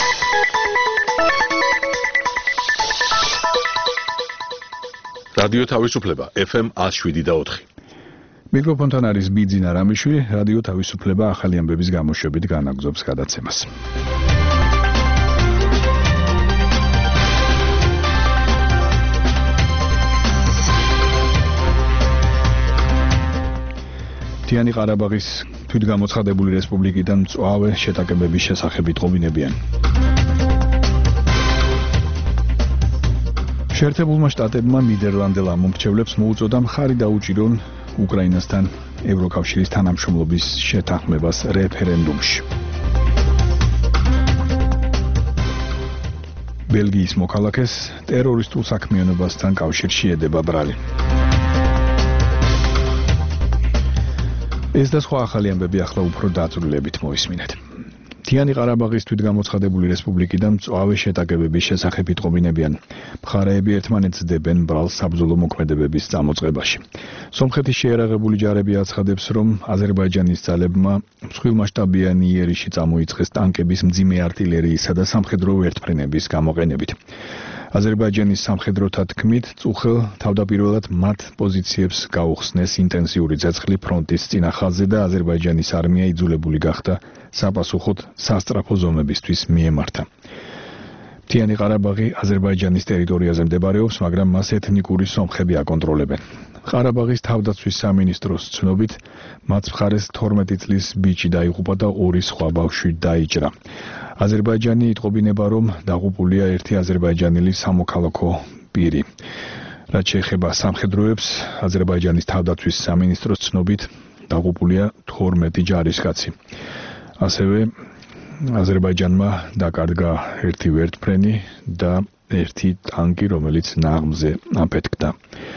რადიო თავისუფლება FM 107.4. მიკროფონთან არის ბიძინა რამიშვილი, რადიო თავისუფლება ახალი ამბების გამოშვებით განაგზობს გადაცემას. მთიანი ყარაბაღის თვითგამოცხადებული რესპუბლიკიდან მწვავე შეტაკებების შესახებ იტყობინებიან. შეერთებულმა შტატებმა ნიდერლანდელ ამომრჩევლებს მოუწოდა მხარი დაუჭირონ უკრაინასთან ევროკავშირის თანამშრომლობის შეთანხმებას რეფერენდუმში. ბელგიის მოქალაქეს ტერორისტულ საქმიანობასთან კავშირში ედება ბრალი. ეს და სხვა ახალი ამბები ახლა უფრო დაწვრილებით მოისმინეთ. მთიანი ყარაბაღის თვითგამოცხადებული რესპუბლიკიდან მწვავე შეტაკებების შესახებ იტყობინებიან. მხარეები ერთმანეთს დებენ ბრალს საბრძოლო მოქმედებების წამოწყებაში. სომხეთის შეიარაღებული ჯარები აცხადებს, რომ აზერბაიჯანის ძალებმა მსხვილმასშტაბიანი იერიში წამოიწყეს ტანკების მძიმე артиლერიისა და სამხედრო ერთფრენების გამოყენებით. აზერბაიჯანის სამხედროთა თქმით, წუხელ თავდაპირველად მათ პოზიციებს გაუხსნეს ინტენსიური ცეცხლი ფრონტის წინა ხაზზე და აზერბაიჯანის არმია იძულებული გახდა საპასუხოდ სასწრაფო ზომებისთვის მიემართა. მთიანი ყარაბაღი აზერბაიჯანის ტერიტორიაზე მდებარეობს, მაგრამ მას ეთნიკური სომხები აკონტროლებენ. ყარაბაღის თავდაცვის სამინისტროს ცნობით, მათ მხარეს 12 წლის ბიჭი დაიღუპა და 2 სხვა ბავშვი დაიჭრა. აზერბაიჯანი იტყობინება, რომ დაღუპულია ერთი აზერბაიჯანელი სამოქალაქო პირი. რაც შეეხება სამხედროებს, აზერბაიჯანის თავდაცვის სამინისტროს ცნობით, დაღუპულია 12 ჯარისკაცი. ასევე აზერბაიჯანმა დაკარგა ერთი ვერტფრენი და ერთი ტანკი, რომელიც ნაღმზე აფეთქდა.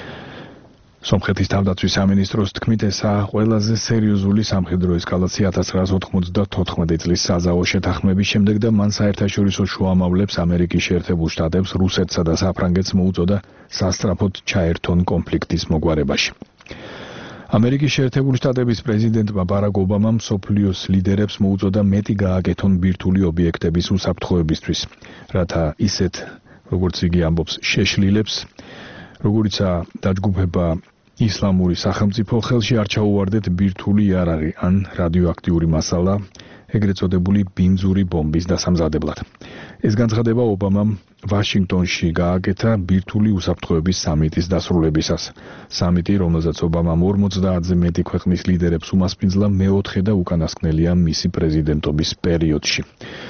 სომხეთის თავდაცვის სამინისტროს თქმით, ესაა ყველაზე სერიოზული სამხედრო ესკალაცია 1994 წლის საზავო შეთანხმების შემდეგ და მან საერთაშორისო შუამავლებს ამერიკის შეერთებულ შტატებს, რუსეთსა და საფრანგეთს მოუწოდა სასწრაფოდ ჩაერთონ კონფლიქტის მოგვარებაში. ამერიკის შეერთებული შტატების პრეზიდენტმა ბარაკ ობამამ მსოფლიოს ლიდერებს მოუწოდა მეტი გააკეთონ ბირთვული ობიექტების უსაფრთხოებისთვის, რათა ისეთ, როგორც იგი ამბობს, შეშლილებს, როგორიცაა დაჯგუფება ისლამური სახელმწიფო, ხელში არ ჩაუვარდეთ ბირთვული იარაღი ან რადიოაქტიური მასალა, ეგრეთ წოდებული ბინძური ბომბის დასამზადებლად. ეს განცხადება ობამამ ვაშინგტონში გააკეთა ბირთვული უსაფრთხოების სამიტის დასრულებისას. სამიტი, რომელზეც ობამამ 50-ზე მეტი ქვეყნის ლიდერებს უმასპინძლა, მეოთხე და უკანასკნელია მისი პრეზიდენტობის პერიოდში.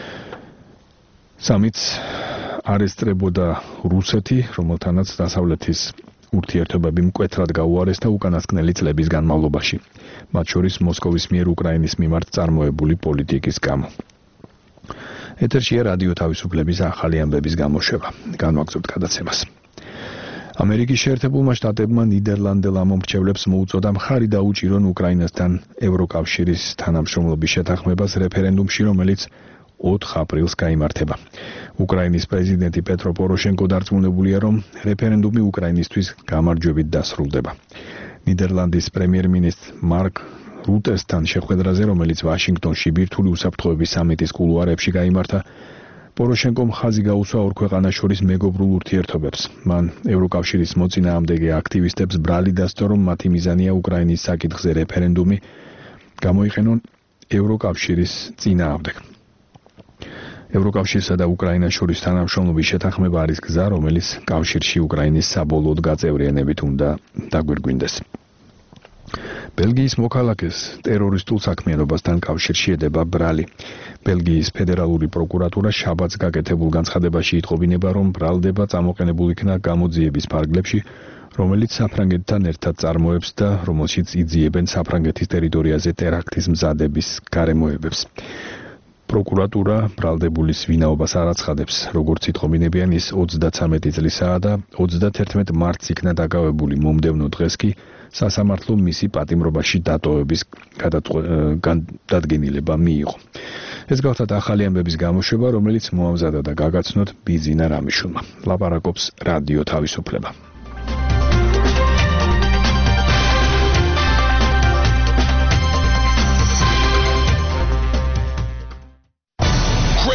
სამიტს არ ესწრებოდა რუსეთი, რომელთანაც დასავლეთის ურთიერთობები მკვეთრად გაუარეს და უკანასკნელი წლების განმავლობაში, მათ შორის მოსკოვის მიერ უკრაინის მიმართ წარმოებული პოლიტიკის გამო. ეთერშია რადიო თავისუფლების ახალი ამბების გამოშვება. განვაგრძობთ გადაცემას. ამერიკის შეერთებულმა შტატებმა ნიდერლანდელ ამომრჩევლებს მოუწოდა მხარი დაუჭირონ უკრაინასთან ევროკავშირის თანამშრომლობის შეთანხმებას რეფერენდუმში, რომელიც 4 აპრილს გაიმართება. უკრაინის პრეზიდენტი პეტრო პოროშენკო დარწმუნებულია, რომ რეფერენდუმი უკრაინისთვის გამარჯვებით დასრულდება. ნიდერლანდის პრემიერ-მინისტრ მარკ რუტესთან შეხვედრაზე, რომელიც ვაშინგტონში ბირთვული უსაფრთხოების სამიტის კულუარებში გაიმართა, პოროშენკომ ხაზი გაუსვა ორ ქვეყანას შორის მეგობრულ ურთიერთობებს. მან ევროკავშირის მოწინააღმდეგე აქტივისტებს ბრალი დასწრო, რომ მათი მიზანია უკრაინის საკითხზე რეფერენდუმი გამოიყენონ ევროკავშირის წინააღმდეგ. ევროკავშირსა და უკრაინას შორის თანამშრომლობის შეთანხმება არის გზა, რომელიც კავშირში უკრაინის საბოლოოდ გაწევრიანებით უნდა დაგვირგვინდეს. ბელგიის მოქალაქეს ტერორისტულ საქმიანობასთან კავშირში ედება ბრალი. ბელგიის ფედერალური პროკურატურა შაბათს გაკეთებულ განცხადებაში იტყობინება, რომ ბრალდება წამოყენებულ იქნა გამოძიების ფარგლებში, რომელიც საფრანგეთთან ერთად წარმოებს და რომელშიც იძიებენ საფრანგეთის ტერიტორიაზე ტერაქტის მზადების გარემოებებს. პროკურატურა ბრალდებულის ვინაობას არ აცხადებს, როგორც იტყობინებიან, ის 33 წლისაა და 31 მარტს იქნა დაკავებული. მომდევნო დღეს კი სასამართლო მისი პატიმრობაში დატოვების დადგენილება მიიღო. ეს გახლავთ ახალი ამბების გამოშვება, რომელიც მოამზადა და გაგაცნოთ ბიძინა რამიშვილმა. ლაპარაკობს რადიო თავისუფლება.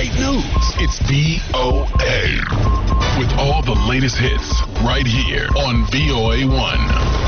great news. It's VOA. With all the latest hits right here on VOA 1.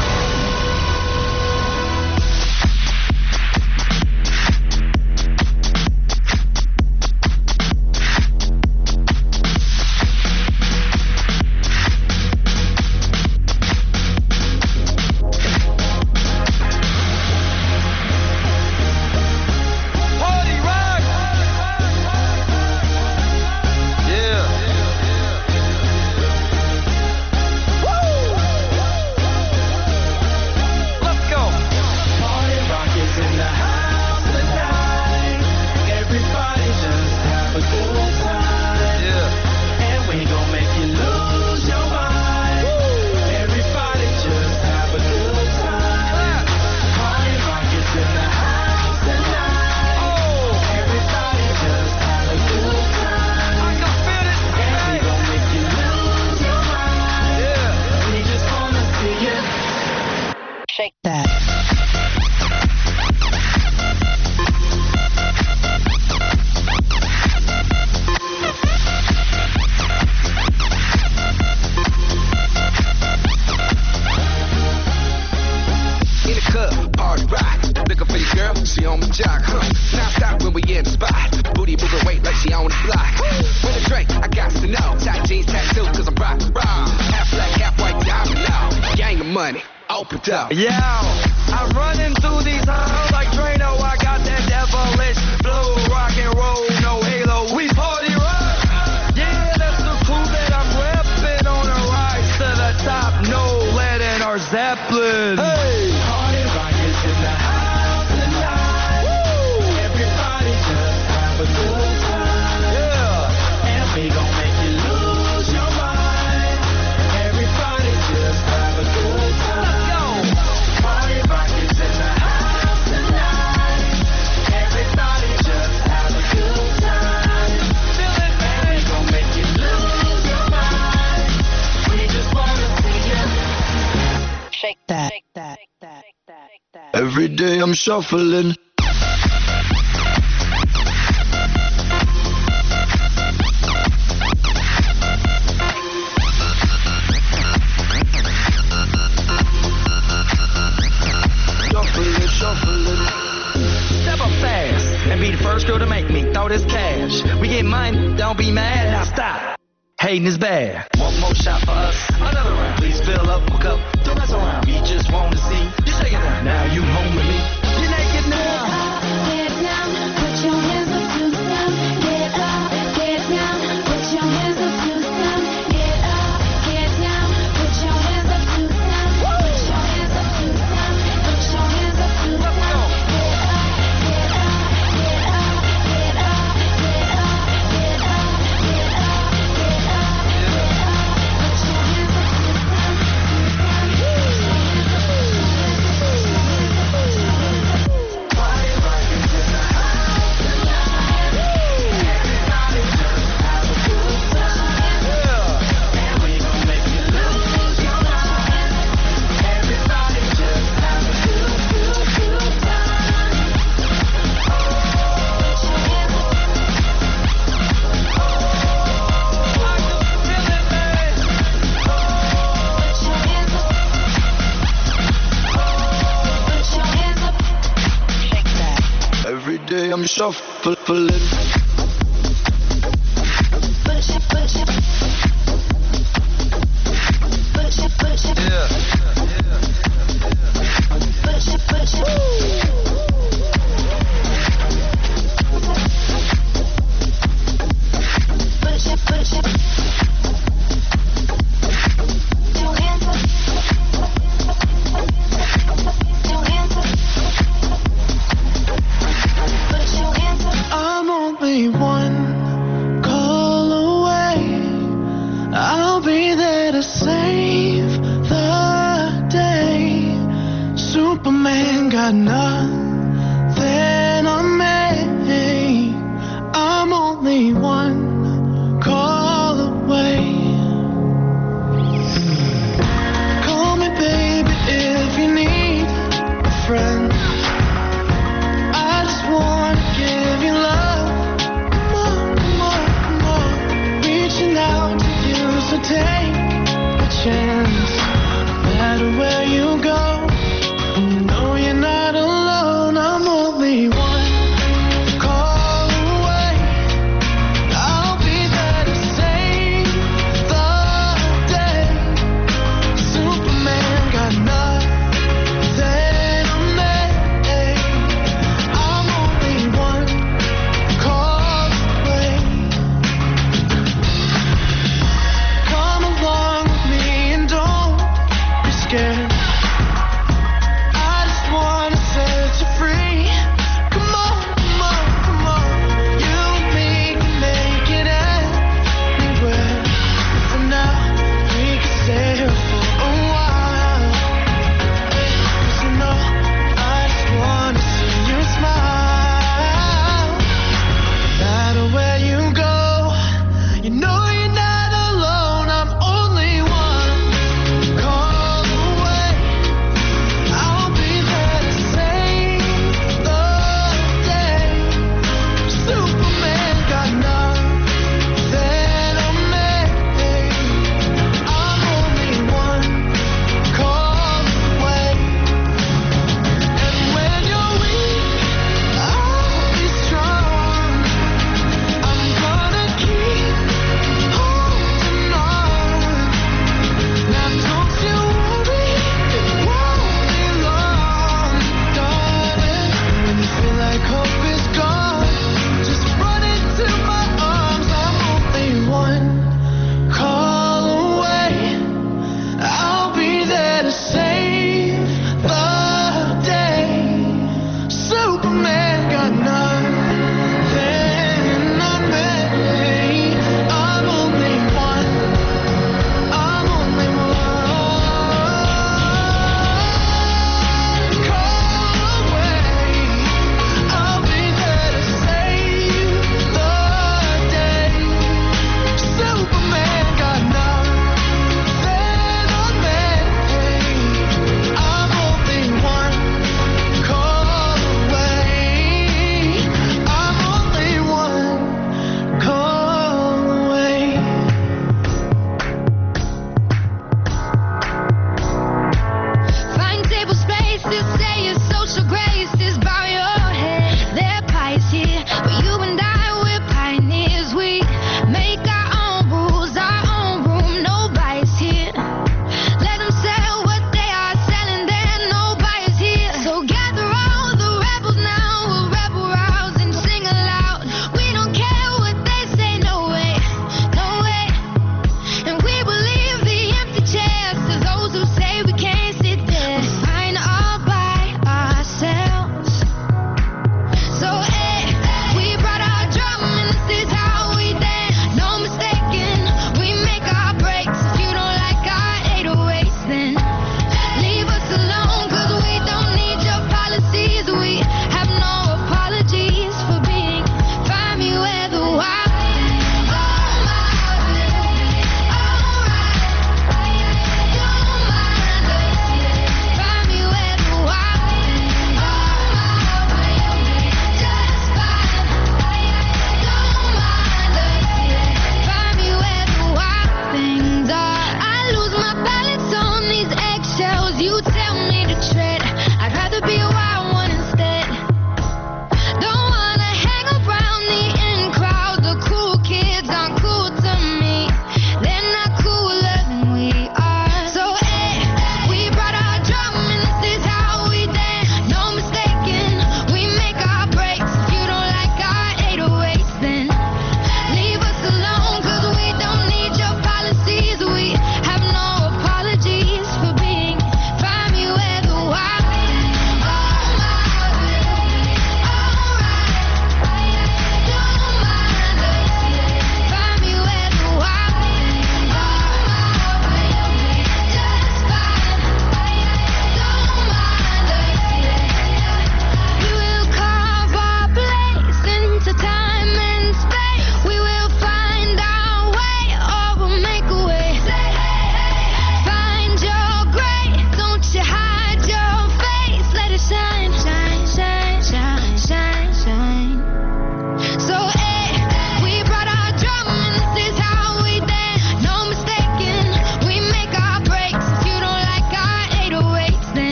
Yeah, I'm running through these halls like Drano. I got that devilish flow, rock and roll, no halo. We party rock. Yeah, that's the crew that I'm repping on a rise to the top. No lead in our Zeppelin. Hey, party rock is in the house tonight. Woo! Everybody just have a good time. Yeah, and we gon' make you lose your mind. Everybody just have a good time. Every day I'm shuffling. Shuffling. Step up fast and be the first girl to make me throw this cash. We get mine, don't be mad, now stop. Hating is bad. One more shot for us, another round. Please fill up, hook up, don't mess around. We just wanna see you shake it down. Now you home with me. You're naked now. Get down, put your hands up to the sun. Get up, get down, put your hands up to the sun. Get up, get down, put your hands up to the sun. Put your hands up to the sun. Put your hands up to the sun. Get up, get up, get up, get up, get up, get up, get up. I'm shuffling. got nothing on me. I'm only one call away. Call me baby if you need a friend. I just wanna give you love. Come on, come on.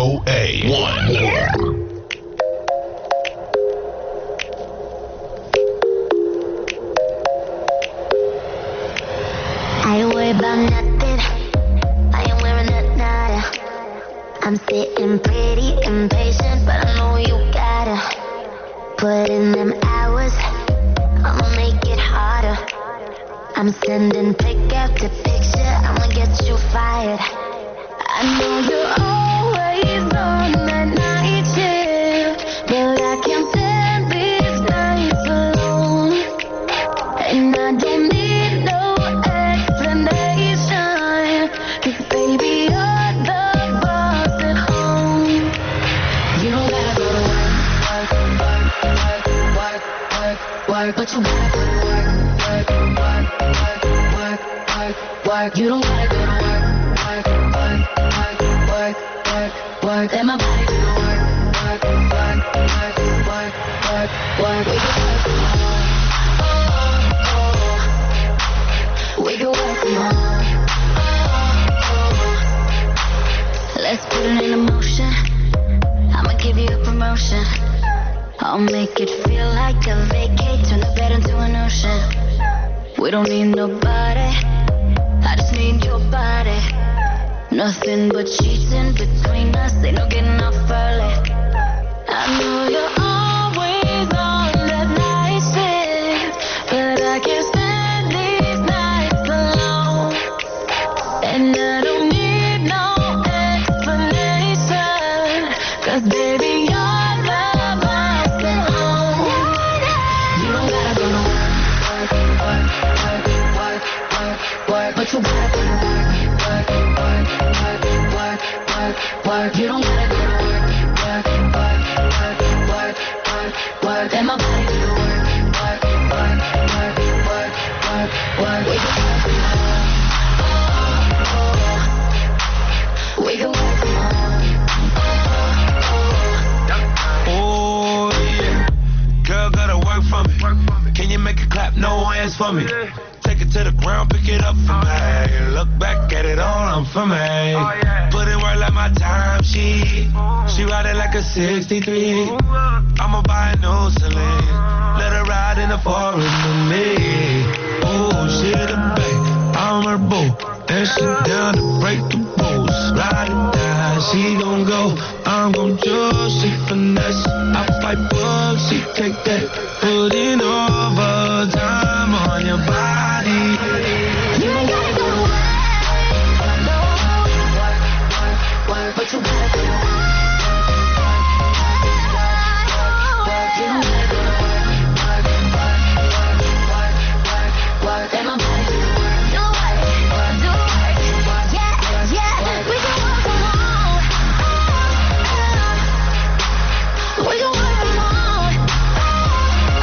VOA1. I ain't worried about nothing. I ain't wearing a nada. I'm sitting pretty impatient, but I know you gotta put in them hours. I'ma make it harder. I'm sending pic after picture. I'ma get you fired. I know you're always on that night shift, but I can't stand these nights alone. And I don't need no explanation, 'cause baby you're the boss at home. You don't gotta go to work, but you gotta go to work, You don't gotta go to work, Let my body do the work, We can work from home. Let's put it in motion. I'ma give you a promotion. I'll make it feel like a vacate. Turn the bed into an ocean. We don't need nobody. I just need your body. Nothing but sheets in between us. Ain't no getting off early. I know you're always on that night shift, but I can't stand these nights alone. And I don't need no explanation, 'cause baby you're the boss at home. You don't gotta go to work, but you gotta go to work. You don't gotta go to work, Let my body do the work, We can work from home. We can work from home. Oh yeah, girl gotta work for me. Can you make it clap? No hands for me. Take it to the ground, pick it up for me. Look back at it all, I'm for me. Put in work like my time, she ride it like a 63. I'ma buy a new Celine, let her ride in the forest with me. Oh, she the babe, I'm her boo, and she down to break the rules. Ride it down, she gon' go, I'm gon' choose, she finesse. I fight up, she take that, put in overtime on your body. You ain't gotta go to work, but you gotta go to work. You don't gotta go to work, Let my body do the work. Do it, yeah, we can work from home. We can work from home.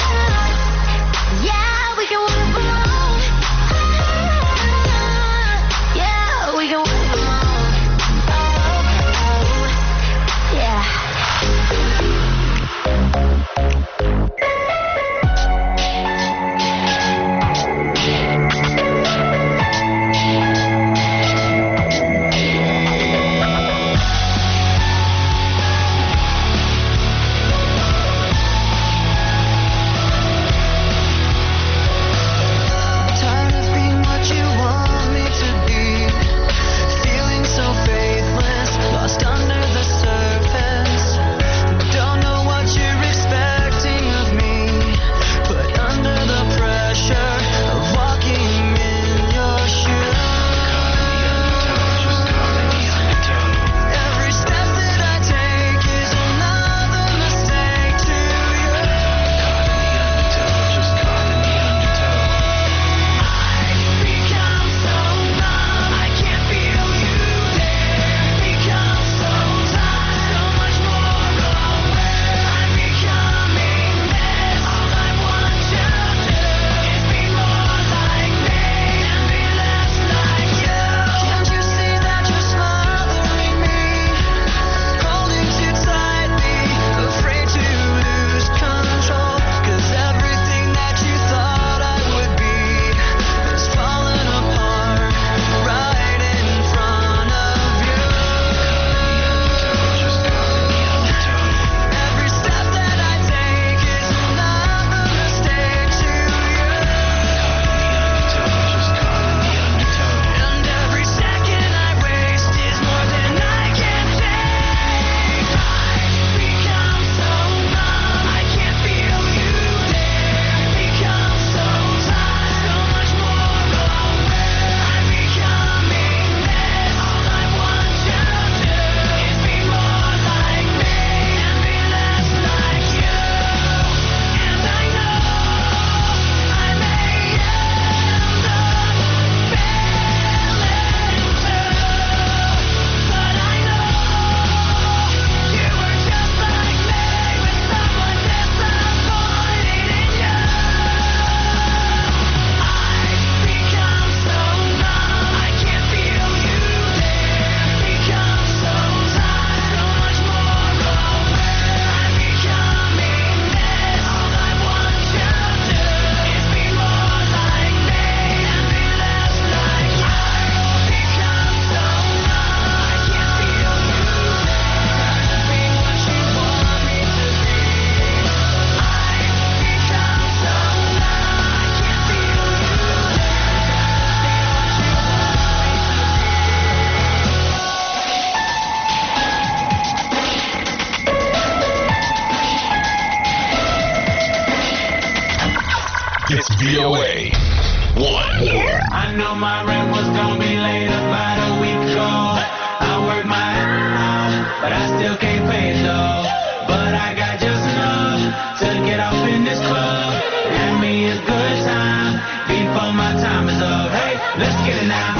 It's VOA 1. I know my rent was gonna be late about a week ago. I worked my ass off, but I still can't pay it though. But I got just enough to get off in this club. And me a good time before my time is up. Hey, let's get it now.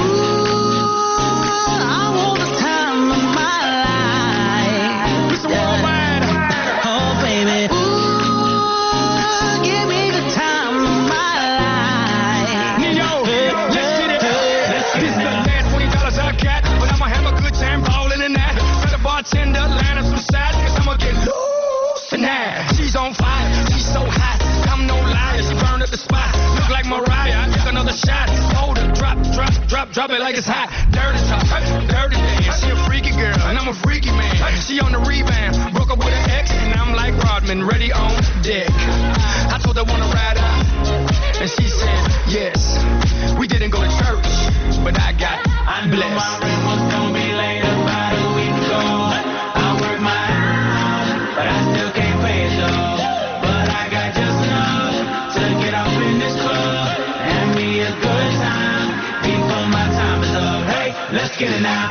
Bartender, line up some sides, cause I'ma get loose tonight. She's on fire, she's so hot, I'm no liar, she burned up the spot. Look like Mariah, I took another shot. Hold her, drop it like it's hot. Dirty talk, dirty dance. She a freaky girl, and I'm a freaky man. She on the rebound, broke up with an ex, and I'm like Rodman, ready on deck. I told her wanna ride out, and she said yes. We didn't go to church, but I got blessed. I know my rent was gonna be late about a week ago. I work my ass off, but I still can't pay it though. But I got just enough to get off in this club and be a good time before my time is up. Hey, let's get it now.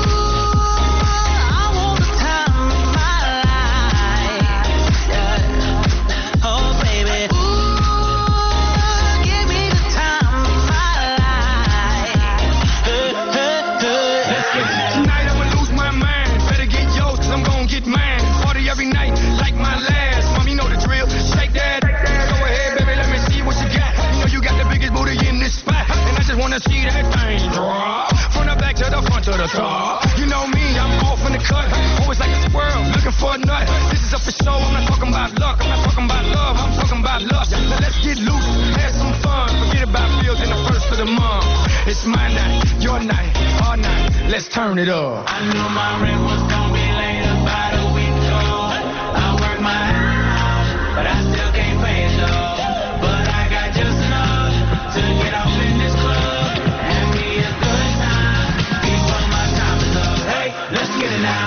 See that thing drop from the back to the front to the top. You know me, I'm off in the cut, always like a squirrel looking for a nut. This is up for show, I'm not talking about luck, I'm not talking about love, I'm talking about lust. Now let's get loose, have some fun, forget about bills in the first of the month. It's my night, your night, our night, let's turn it up. I knew my rent was gonna be late about a week ago. I work my ass off, but I still can't pay it though. But I got just enough to get off in this club. Let's get it now.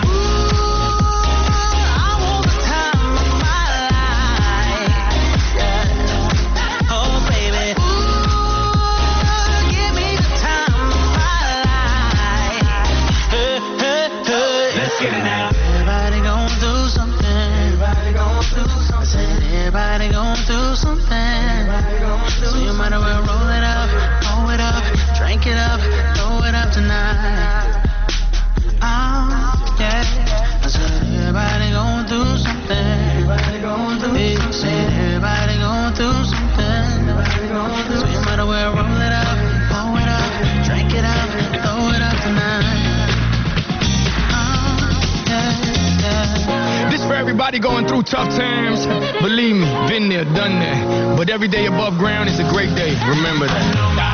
Everybody gon' do something. Everybody gon' do something. So you might as well roll it up, drink it up, throw it up tonight. Yeah, I said everybody gon' do something. Everybody gon' do something. So you might as well roll it up, drink it up, throw it up tonight. This for everybody going through tough times. Believe me, been there, done that. But every day above ground is a great day. Remember that.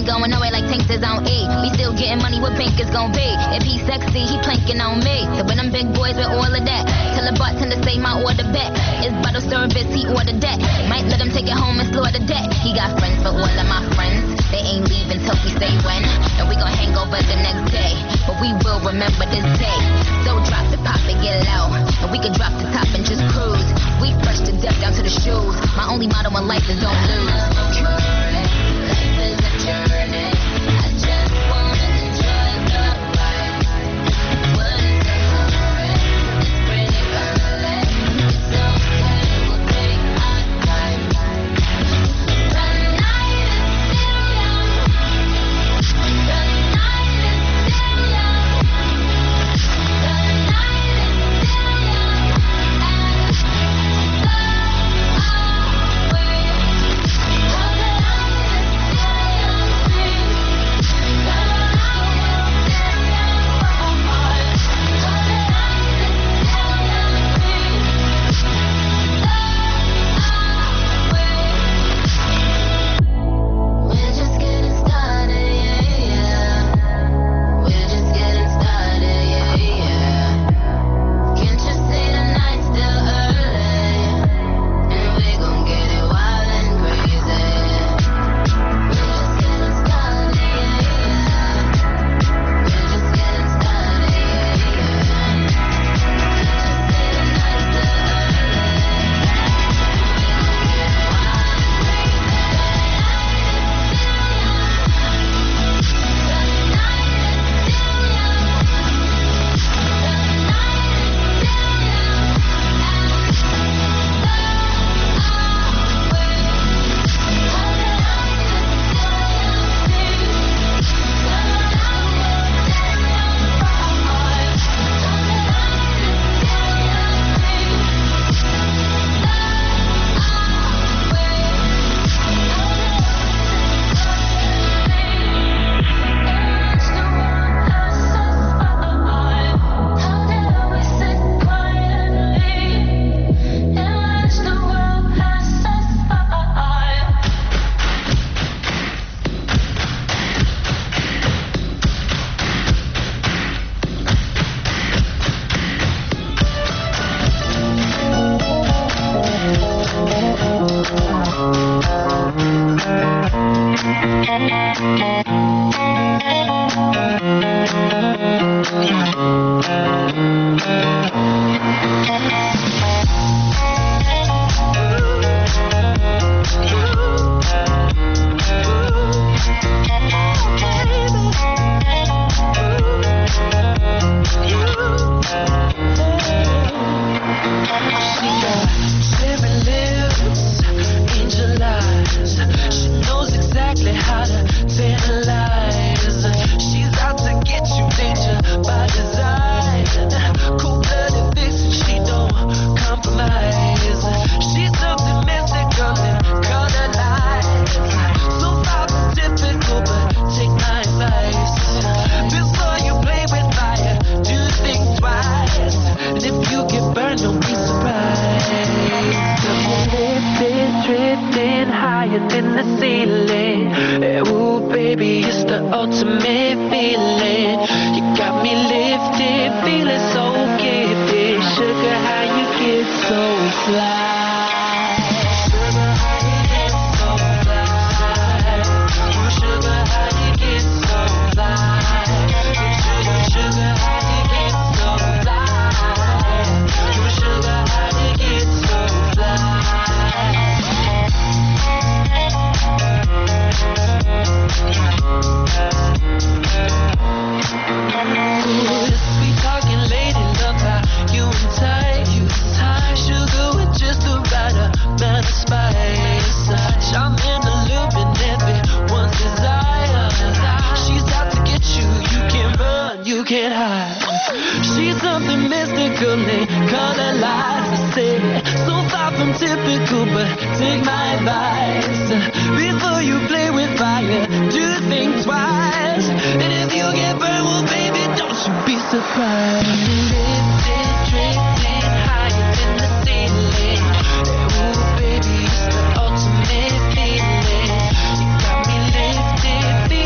going nowhere like tanks is on E. We still getting money, what pink is gon' be? If he sexy, he planking on me. So when them big boys with all of that, tell the bartender say my order back. It's bottle service, he ordered that. Might let him take it home and slaughter that. He got friends for all of my friends. They ain't leaving till we say when. And we gon' hang over the next day. But we will remember this day. So drop it, pop it, get low. And we can drop the top and just cruise. We fresh to death down to the shoes. My only motto in life is don't lose. Life is a journey. I just wanna enjoy the ride. What is the hurry? It's pretty early. It's okay, we'll take our time. The night is still young. The night is still young. The night is still young. And so are we. Baby, it's the ultimate feeling. You got me lifted, feeling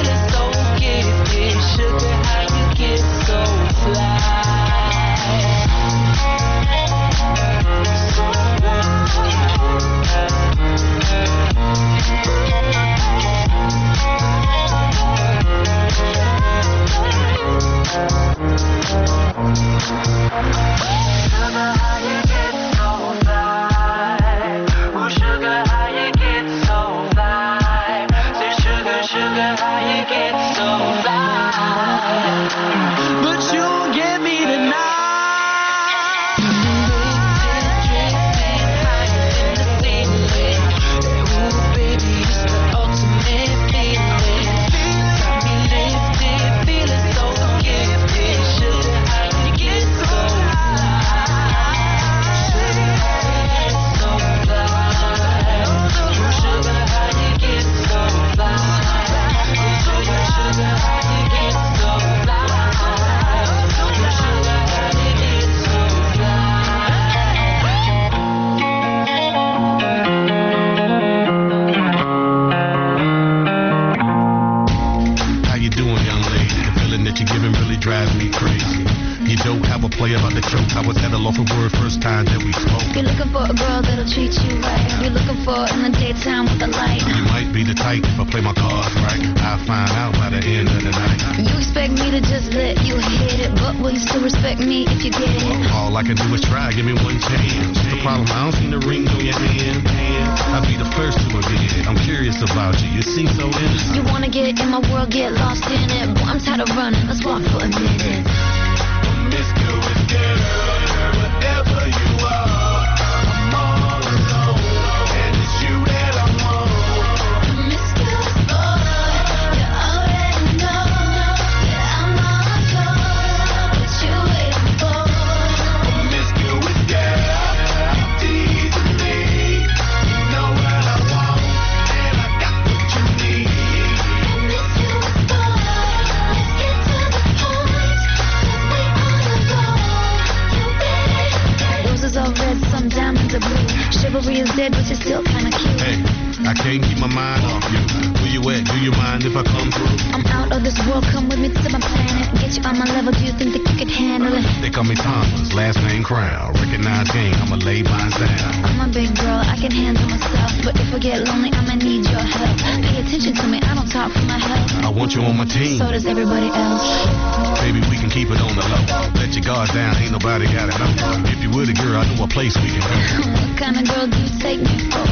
rattle off a word first time that we spoke. You're looking for a girl that'll treat you right. You're looking for in the daytime with the light. You might be the type if I play my cards right. I'll find out by the end of the night. You expect me to just let you hit it, but will you still respect me if you get it? All I can do is try, give me one chance. The problem, I don't see the ring on your hand. I'll be the first to admit it. I'm curious about you, you seem so innocent. You wanna get in my world, get lost in it. Boy, I'm tired of running, let's walk for a minute. Promiscuous girl, whatever you are, I'm all alone, and it's you that I want. Promiscuous boy, you already know that I'm all yours. What you waiting for? Promiscuous girl, teasing me. You know what I want, and I got what you need. Promiscuous boy, let's get to the point, 'cause we on the road. You ready? Roses are red, some diamonds are blue. Chivalry is dead, but you're still kinda cute. Hey, I can't keep my mind off you. Where you at? Do you mind if I come through? I'm out of this world, come with me to my planet. Get you on my level, do you think that you could handle it? They call me Thomas, last name Crown. Recognize game, I'ma lay mine down. I'm a big girl, I can handle myself. But if I get lonely, I'ma need your help. Pay attention to me, I don't talk for my health. I want you on my team. So does everybody else. Baby, we can keep it on the low. Let your guard down, ain't nobody gotta know. If you were the girl, I know a place we can go. What kind of girl do you take me for?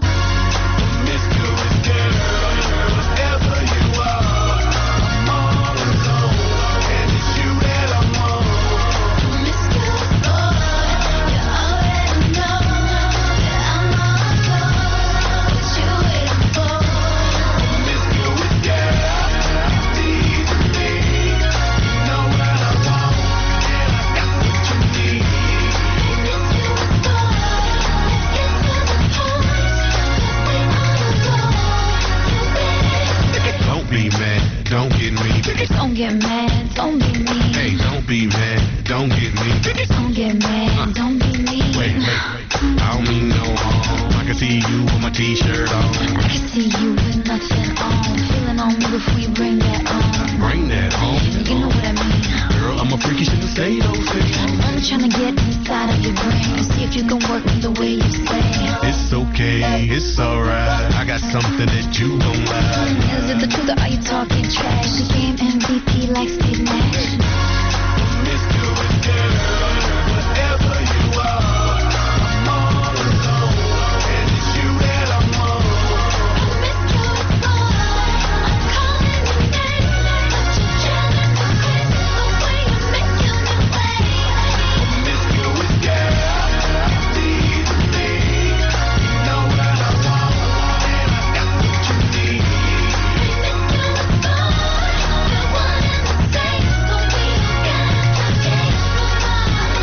Promiscuous girl, whatever you are, I'm all alone, and it's you that I want. Promiscuous boy, you already know that I'm all yours. What you waiting for? Promiscuous girl, teasing me. You know what I want, and I got what you need. Promiscuous boy, let's get to the point, 'cause we on the road. You ready? Don't be mad, don't get me. Don't get mad, don't be mean. Hey, don't be mad, don't get me. Don't get mad, don't be mean. Wait, I don't mean no harm. I can see you with my t-shirt on. I can see you with nothing on. Feeling on me before you bring that on. Bring that home. You know what I mean. Girl, I'm a freak, you shouldn't say those things. I'm only trying to get inside of your brain and see if you can work me the way you say. It's okay, it's alright. I got something that you don't like. Is it the truth or are you talking trash? You game MVP like Steve Nash. Promiscuous girl, whatever you are, I'm all alone, and it's you that I want. Promiscuous boy, I'm calling your name, but you're jealous and crazy the way you're making me wait. Promiscuous girl, teasing me. You know what I want, and I got what you need. Promiscuous boy, you're one and the same, but we don't get to change my mind.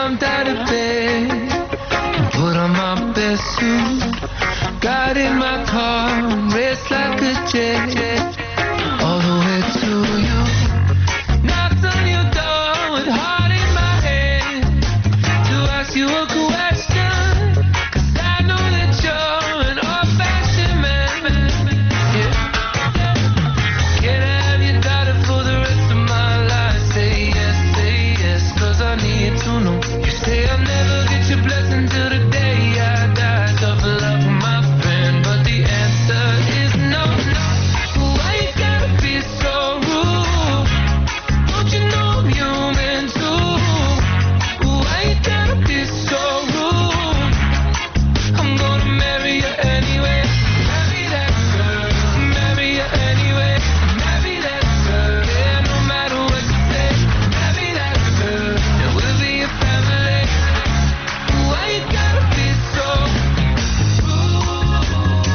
jumped out of bed and put on my best suit. Got in my car and raced like a jet all the way to you. Knocked on your door with heart in my head to ask you a question, 'cause I know that you're an old-fashioned man. Yeah. Can I have your daughter for the rest of my life? Say yes, 'cause I need to know. You say I'll never get your blessing till the day I die. Tough love for my friend, but the answer is no. Why you gotta be so rude? Don't you know I'm human too? Why you gotta be so rude? I'm gonna marry you anyway. Marry that girl. Marry you anyway. Marry that girl. Yeah, no matter what you say. Marry that girl. And we'll be a family. Why you gotta be so rude?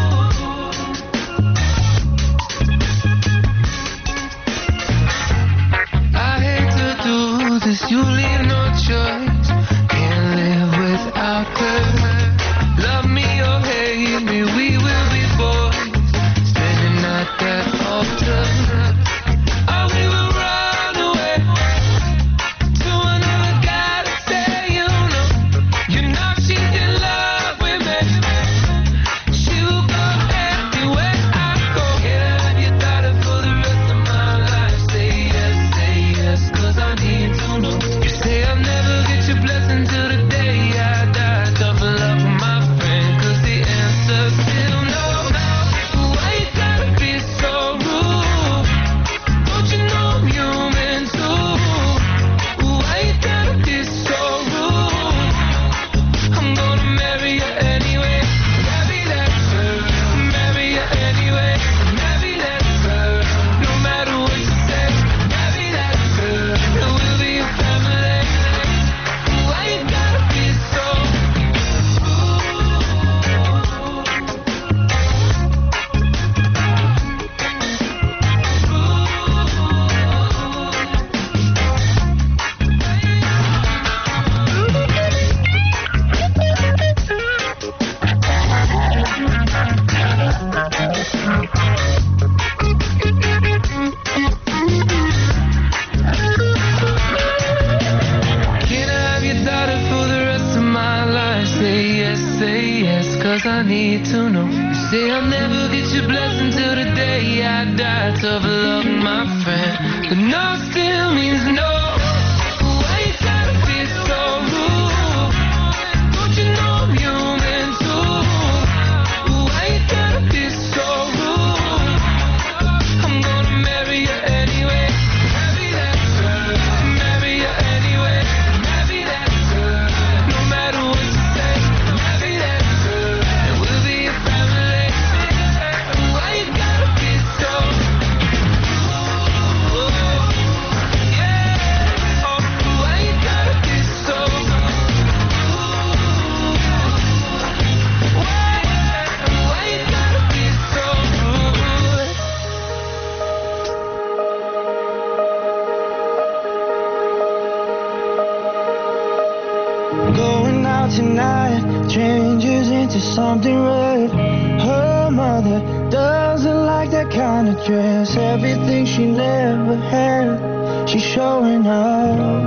I hate to do this, you leave no choice. Can't live without her. Love me or hate me, we will be boys. Standing at that altar. Oh, we will run away to another guy to say you know she's in love with me. She will go everywhere I go. Can I have your daughter for the rest of my life? Say yes, 'cause I need to know. You say I'll never get your blessing till the day I die. Tough love for my friend, 'cause the answer's still no. Why you gotta be so rude? Don't you know I'm human too? Why you gotta be so rude? I'm gonna marry you anyway. Marry that girl. Marry you anyway. Marry that girl. No matter what you say. Marry that girl. And we'll be a family. Why you gotta be so Can I have your daughter for the rest of my life? Say yes, 'cause I need to know. You say I'll never get your blessing till the day I die. Tough love, my friend, but no still means no. Why you gotta be so rude? Don't you know I'm human too? Why you gotta be so rude? I'm gonna marry you anyway. Marry that girl. Marry you anyway. Marry that girl. No matter what you say. Marry that girl. And we'll be a family. Why you gotta be so yeah. Oh, why you gotta be so why you gotta be so rude? Going out tonight, changes into something red. Her mother doesn't like that kind of dress. Everything she never had, she's showing off.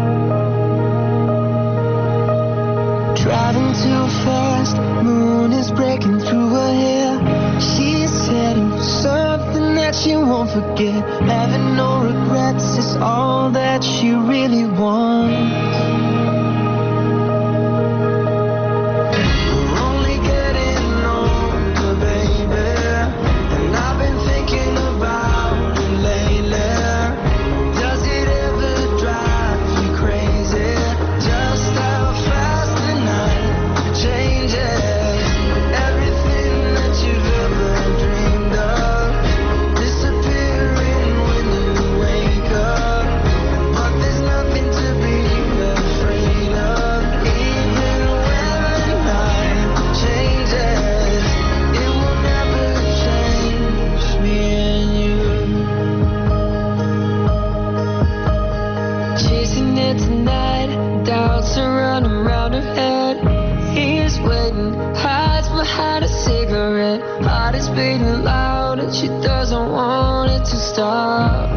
Driving too fast, moon is breaking through her hair. She's heading for something that she won't forget. Having no regrets is all that she really wants. We're only getting older, baby, and I've been thinking about it lately. Does it ever drive you crazy? Just how fast the night changes. Everything that you've ever dreamed of disappearing when you wake up. But there's nothing to be are running around her head. He's waiting, hides behind a cigarette. Heart is beating loud and she doesn't want it to stop.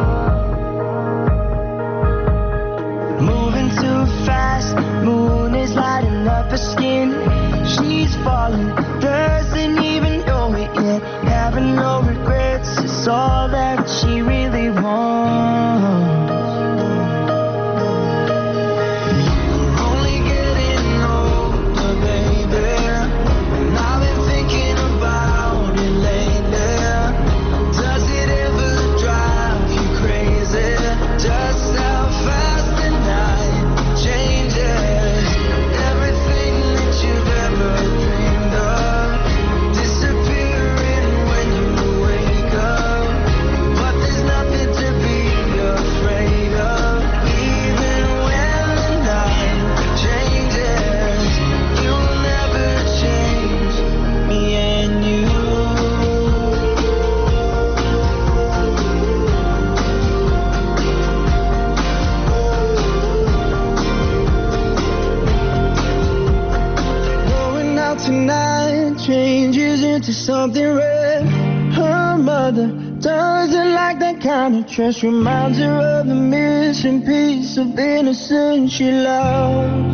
Moving too fast, moon is lighting up her skin. She's falling, doesn't even know it yet. Having no regrets is all that she really wants. Something red. Her mother doesn't like that kind of dress. Reminds her of the missing piece of innocence she lost.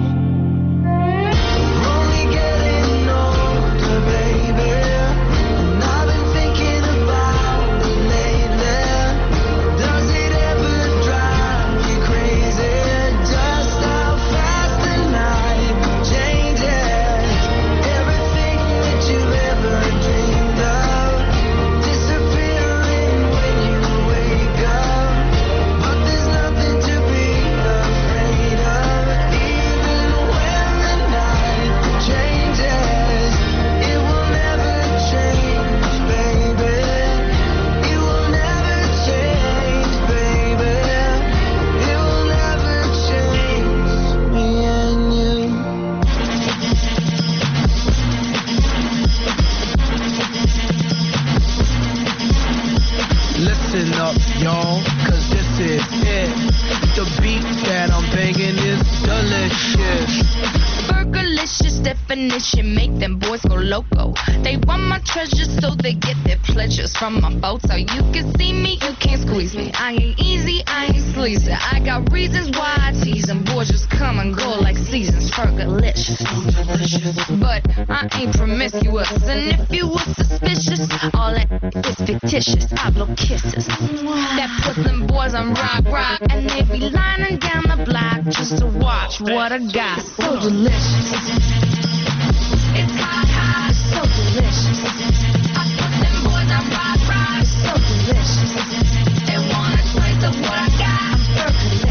Make them boys go loco. They want my treasures so they get their pleasures from my photo. You can see me, you can't squeeze me. I ain't easy, I ain't sleazy. I got reasons why I tease them. Boys just come and go like seasons. Fergalicious, but I ain't promiscuous. And if you were suspicious, all that is fictitious. I blow kisses that put them boys on rock, and they be lining down the block just to watch what I got. So delicious. It's hot, so delicious. I put them boys on rock, so delicious. They wanna taste of what I got. I'm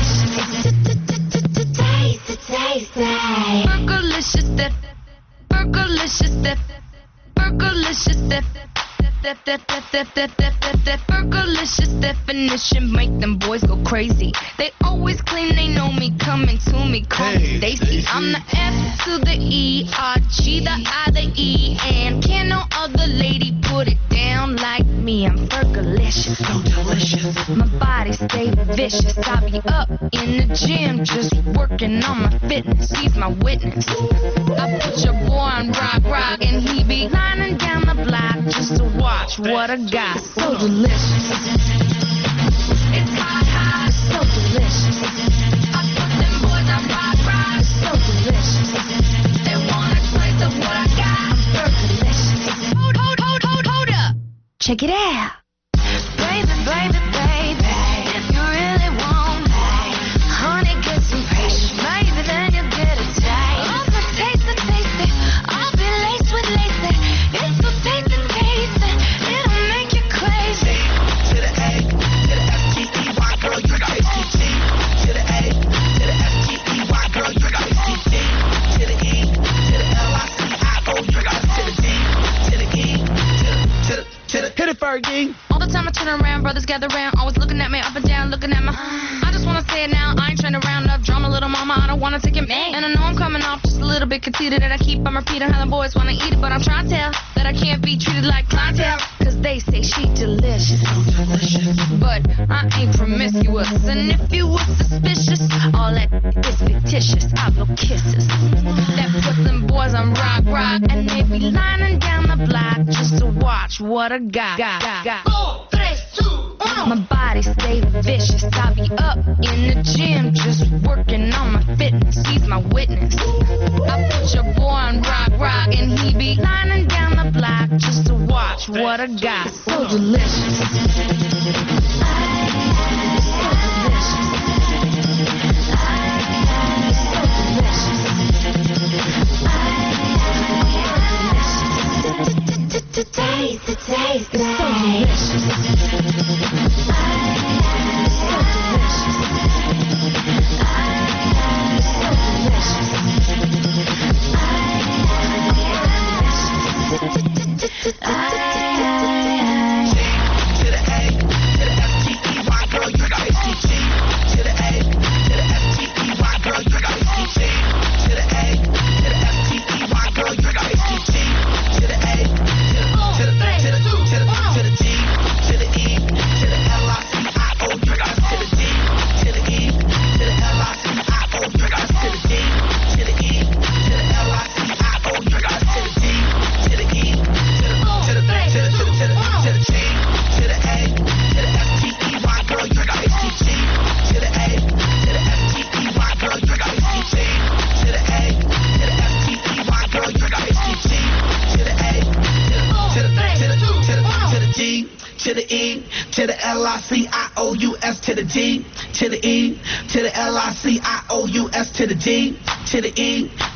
Fergalicious. Fergalicious definition make them boys go crazy. They always claim they know me, coming to me, call me Stacy. I'm the F to the E, R, G, the I, the E, and can no other lady put it down like me. I'm Fergalicious, so delicious. My body stay vicious. I be up in the gym just working on my fitness. He's my witness. I put your boy on rock, and he be lining down the block just to watch what I got. So delicious. It's hot, so delicious. I put them boys on rock, so delicious. They wanna taste of what I got. I'm Fergalicious. Hold up. Check it out. Baby, if you really want me, honey, get some pressure. Maybe then you'll get a taste. Oh, so taste it. I'll be laced with lace. It's so tasty. It'll make you crazy. To the A, to the F-T-E-Y, girl, you tasty G. To the A, to the F-T-E-Y, girl, you tasty G. To the E, to the L-I-C-I-O, you got to the D. To the E, to the hit it, Fergie. All the time I turn around, brothers gather around, always looking at me up and down, looking at my. I just wanna say it now, I ain't trying to round up drama, little mama, I don't wanna take it, man. And I know I'm coming off just a little bit conceited that I keep on repeating how the boys wanna eat it, but I'm trying to tell that I can't be treated like clientele. Cause they say she delicious, but I ain't promiscuous. And if you were suspicious, all that is fictitious. I blow kisses that put them boys on rock, and they be lining down the block just to watch what I got. 4, 3, 2, 1. My body stay vicious. I be up in the gym just working on my fitness. He's my witness. I put your boy on rock, and he be lining down the block just to watch what I got. So delicious. Taste the taste, it's so L-I-C-I-O-U-S to the D, to the E, to the L-I-C-I-O-U-S to the D, to the E,